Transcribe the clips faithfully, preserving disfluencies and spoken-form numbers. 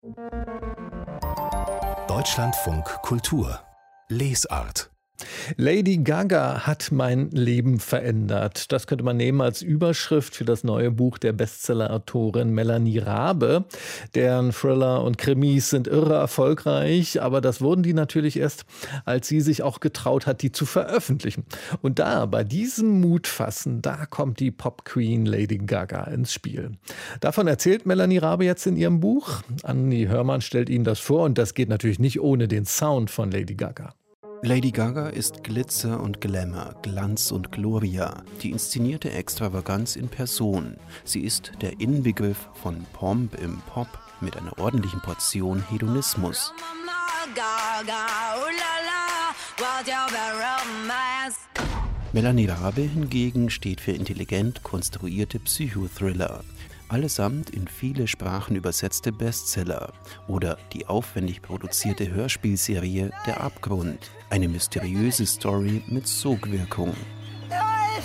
Deutschlandfunk Kultur Lesart. Lady Gaga hat mein Leben verändert. Das könnte man nehmen als Überschrift für das neue Buch der Bestseller-Autorin Melanie Rabe. Deren Thriller und Krimis sind irre erfolgreich, aber das wurden die natürlich erst, als sie sich auch getraut hat, die zu veröffentlichen. Und da, bei diesem Mutfassen, da kommt die Pop-Queen Lady Gaga ins Spiel. Davon erzählt Melanie Rabe jetzt in ihrem Buch. Anni Hörmann stellt Ihnen das vor und das geht natürlich nicht ohne den Sound von Lady Gaga. Lady Gaga ist Glitzer und Glamour, Glanz und Gloria, die inszenierte Extravaganz in Person. Sie ist der Inbegriff von Pomp im Pop mit einer ordentlichen Portion Hedonismus. Melanie Rabe hingegen steht für intelligent konstruierte Psychothriller. Allesamt in viele Sprachen übersetzte Bestseller oder die aufwendig produzierte Hörspielserie Der Abgrund, eine mysteriöse Story mit Sogwirkung. Nein!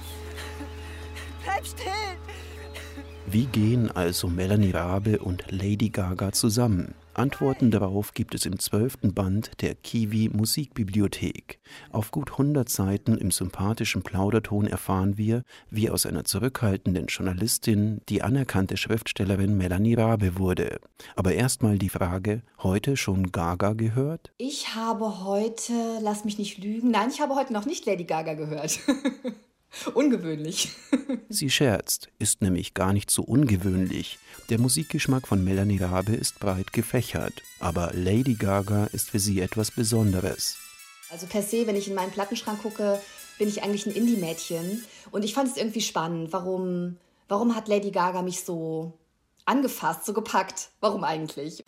Bleib still! Wie gehen also Melanie Rabe und Lady Gaga zusammen? Antworten darauf gibt es im zwölften Band der Kiwi Musikbibliothek. Auf gut hundert Seiten im sympathischen Plauderton erfahren wir, wie aus einer zurückhaltenden Journalistin die anerkannte Schriftstellerin Melanie Rabe wurde. Aber erstmal die Frage, heute schon Gaga gehört? Ich habe heute, lass mich nicht lügen, nein, ich habe heute noch nicht Lady Gaga gehört. Ungewöhnlich. Sie scherzt, ist nämlich gar nicht so ungewöhnlich. Der Musikgeschmack von Melanie Rabe ist breit gefächert, aber Lady Gaga ist für sie etwas Besonderes. Also per se, wenn ich in meinen Plattenschrank gucke, bin ich eigentlich ein Indie-Mädchen. Und ich fand es irgendwie spannend. Warum, warum hat Lady Gaga mich so angefasst, so gepackt? Warum eigentlich?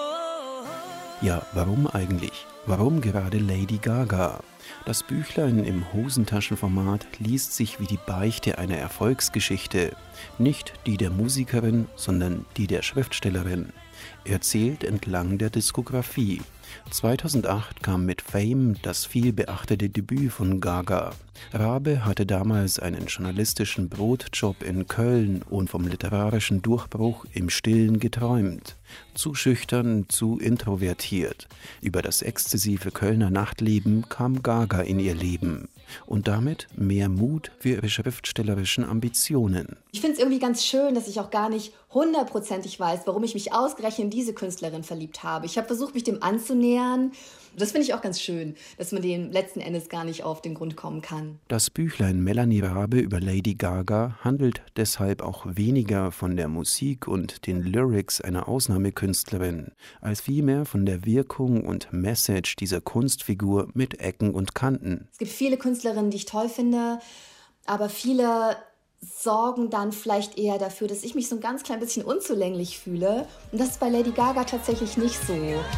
Ja, warum eigentlich? Warum gerade Lady Gaga? Das Büchlein im Hosentaschenformat liest sich wie die Beichte einer Erfolgsgeschichte. Nicht die der Musikerin, sondern die der Schriftstellerin. Erzählt entlang der Diskografie. zweitausendacht kam mit Fame das viel beachtete Debüt von Gaga. Rabe hatte damals einen journalistischen Brotjob in Köln und vom literarischen Durchbruch im Stillen geträumt. Zu schüchtern, zu introvertiert. Über das exzessive Kölner Nachtleben kam Gaga in ihr Leben. Und damit mehr Mut für ihre schriftstellerischen Ambitionen. Ich finde es irgendwie ganz schön, dass ich auch gar nicht hundertprozentig weiß, warum ich mich ausgerechnet in diese Künstlerin verliebt habe. Ich habe versucht, mich dem anzunähern. Das finde ich auch ganz schön, dass man dem letzten Endes gar nicht auf den Grund kommen kann. Das Büchlein Melanie Rabe über Lady Gaga handelt deshalb auch weniger von der Musik und den Lyrics einer Ausnahmekünstlerin, als vielmehr von der Wirkung und Message dieser Kunstfigur mit Ecken und Kanten. Es gibt viele Künstlerinnen, die ich toll finde, aber viele sorgen dann vielleicht eher dafür, dass ich mich so ein ganz klein bisschen unzulänglich fühle. Und das ist bei Lady Gaga tatsächlich nicht so.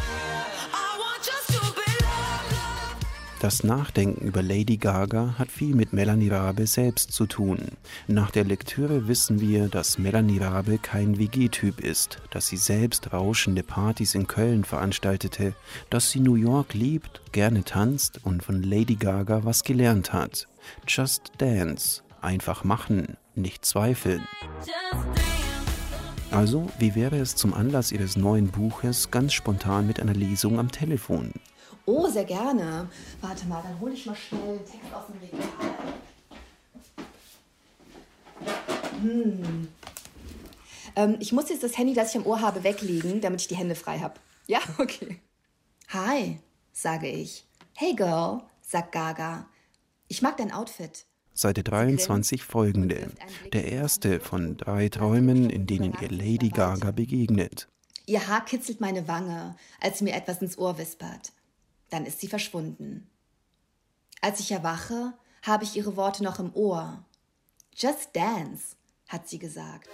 Das Nachdenken über Lady Gaga hat viel mit Melanie Rabe selbst zu tun. Nach der Lektüre wissen wir, dass Melanie Rabe kein W G-Typ ist, dass sie selbst rauschende Partys in Köln veranstaltete, dass sie New York liebt, gerne tanzt und von Lady Gaga was gelernt hat. Just dance, einfach machen, nicht zweifeln. Also, wie wäre es zum Anlass ihres neuen Buches ganz spontan mit einer Lesung am Telefon? Oh, sehr gerne. Warte mal, dann hole ich mal schnell den Text aus dem Regal. Hm. Ähm, ich muss jetzt das Handy, das ich am Ohr habe, weglegen, damit ich die Hände frei habe. Ja, okay. Hi, sage ich. Hey Girl, sagt Gaga. Ich mag dein Outfit. Seite dreiundzwanzig folgende. Der erste von drei Träumen, in denen ihr Lady Gaga begegnet. Ihr Haar kitzelt meine Wange, als sie mir etwas ins Ohr wispert. Dann ist sie verschwunden. Als ich erwache, habe ich ihre Worte noch im Ohr. Just dance, hat sie gesagt.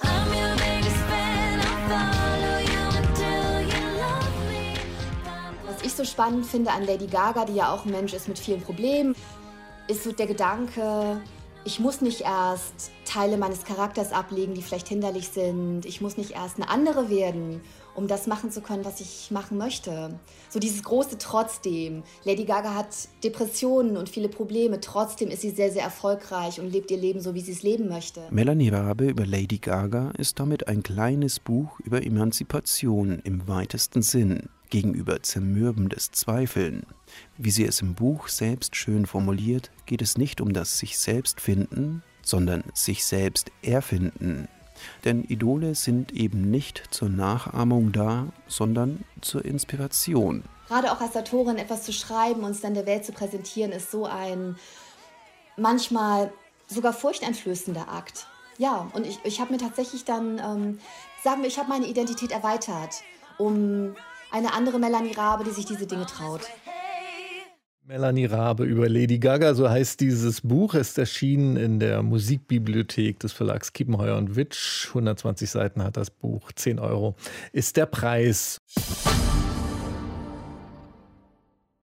Was ich so spannend finde an Lady Gaga, die ja auch ein Mensch ist mit vielen Problemen, ist so der Gedanke, Ich muss nicht erst Teile meines Charakters ablegen, die vielleicht hinderlich sind. Ich muss nicht erst eine andere werden, um das machen zu können, was ich machen möchte. So dieses große Trotzdem. Lady Gaga hat Depressionen und viele Probleme. Trotzdem ist sie sehr, sehr erfolgreich und lebt ihr Leben so, wie sie es leben möchte. Melanie Rabe über Lady Gaga ist damit ein kleines Buch über Emanzipation im weitesten Sinn, gegenüber zermürbendes Zweifeln. Wie sie es im Buch selbst schön formuliert, geht es nicht um das sich selbst finden, sondern sich selbst erfinden. Denn Idole sind eben nicht zur Nachahmung da, sondern zur Inspiration. Gerade auch als Autorin etwas zu schreiben und es dann der Welt zu präsentieren, ist so ein manchmal sogar furchteinflößender Akt. Ja, und ich, ich habe mir tatsächlich dann, ähm, sagen wir, ich habe meine Identität erweitert, um eine andere Melanie Rabe, die sich diese Dinge traut. Melanie Rabe über Lady Gaga, so heißt dieses Buch. Es ist erschienen in der Musikbibliothek des Verlags Kiepenheuer und Witsch. hundertzwanzig Seiten hat das Buch, zehn Euro ist der Preis.